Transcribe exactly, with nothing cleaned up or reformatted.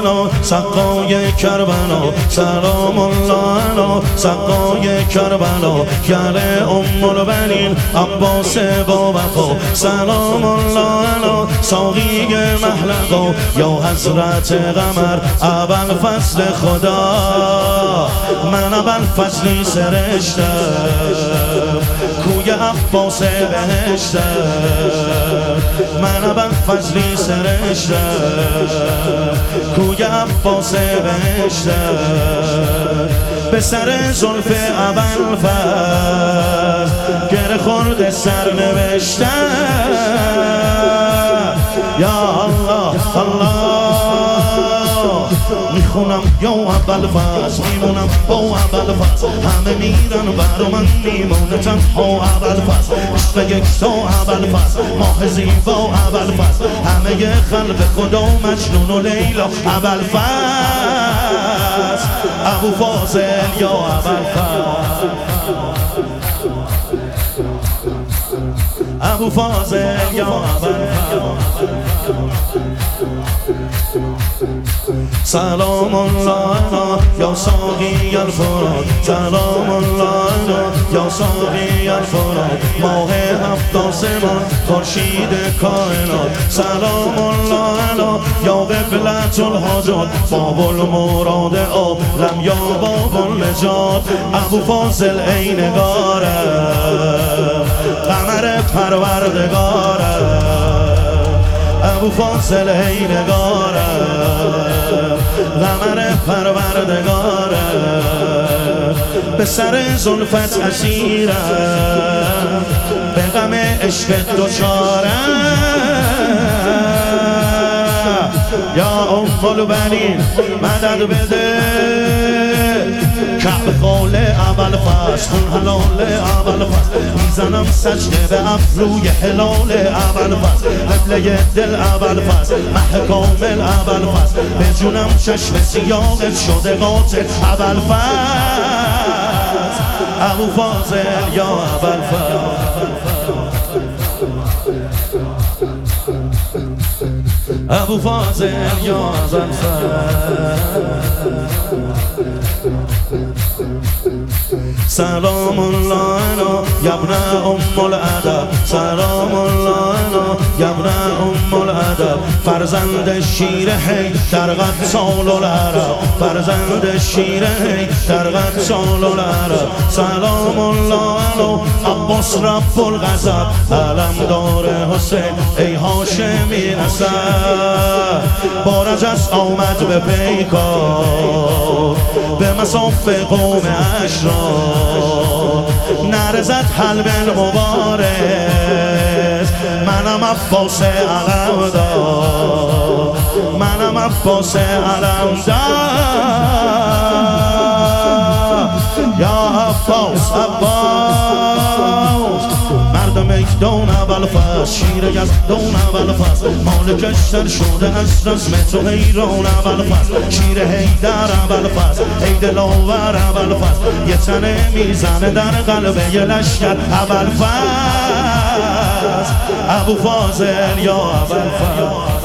علی سقای کربلا، سلام الله علی سقای کربلا، گل ام البنین عباس با وفا، سلام الله علی ساقی محلقا، یا حضرت قمر اول فصل خدا. من اول فصلی سرشتم کوی عباس بهشتم، من اول فصلی سرشتم کوی عباس بهشتم، به سر زلف اول فصل گره خورد سر نوشتم. یا الله الله میخونم یا اول فصل، میمونم با اول فصل، همه میرن برا من میمونه تنها اول فصل، عشق یک تا اول فصل، ماه زیبا اول فصل، همه خلق خدا مجنون و لیلا اول فصل، ابو فاضل یا اول فصل، ابو فاضل یا اول فصل. سلام الله علی یا ساقی الفرات، سلام الله علی یا ساقی الفرات، ماه هفت آسمان خورشید کائنات، سلام الله علی یا قبلة الحاجات، باب المراد عالم یا باب النجات، ابو فاضل ای نگارم قمر پروردگارم، ابو فاضل ای نگارم قمر پروردگارم، به سر زلفت اسیرم به غم عشق دوچارم. یا ام البنین مدد بده، کعب خال اول فصل، خون حلال اول فصل، میزنم سجده به ابروی هلال اول فصل، قبله دل اول فصل، مه کامل اول فصل، به جونم چشم سیاهت شده قاتل اول فصل، ابو فاضل یا اول فصل، ابو فاضل یا اول فصل. سلام الله علی یبن ام الادب، سلام الله علی یبن ام الادب، فرزند شیر حی در قتال العرب، فرزند شیر حی در قتال العرب، سلام الله علی عباس رب الغضب، علمدار حسین ای هاشمی نسب، با رجس آمد به پیکار به مصاف قوم اشرار، نرزد حلب المبارز، منم عباس علمدار، منم عباس علمدار، یا عباس عباس، مردم ایدان اول فصل، شیر یزدان اول فصل، مالکش در شده از رزم تو حیران اول فصل، شیر حیدر اول فصل، ای دلاور اول فصل، یه تنه میزنه در قلب یه لشکر اول فصل، ابو فاضل یا اول فصل.